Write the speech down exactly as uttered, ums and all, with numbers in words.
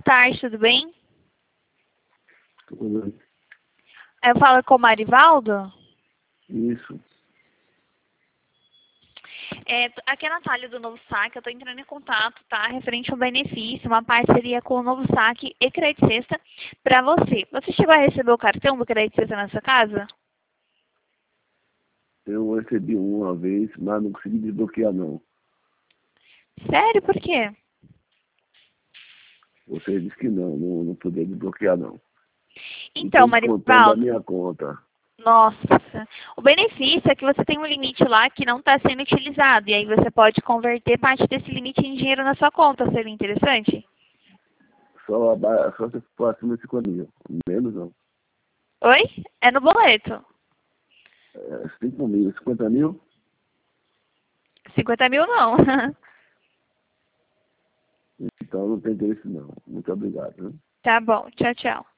tarde, tudo bem? Tudo bem. Eu falo com o Marivaldo? Isso. É, aqui é a Natália do Novo Saque, eu estou entrando em contato, tá? Referente ao benefício, uma parceria com o Novo Saque e Crédito Sexta para você. Você chegou a receber o cartão do Crédito Sexta na sua casa? Eu recebi uma vez, mas não consegui desbloquear, não. Sério? Por quê? Você disse que não, não, não podia desbloquear, não. Então, Não tem descontando da Marivaldo, minha conta. nossa, o benefício é que você tem um limite lá que não está sendo utilizado, e aí você pode converter parte desse limite em dinheiro na sua conta. Seria interessante? Só, aba- só se for acima de cinquenta mil. Menos não. Oi? É no boleto. É, cinco mil, cinquenta mil? cinquenta mil não. Então não tem interesse, não. Muito obrigado. Né? Tá bom, tchau, tchau.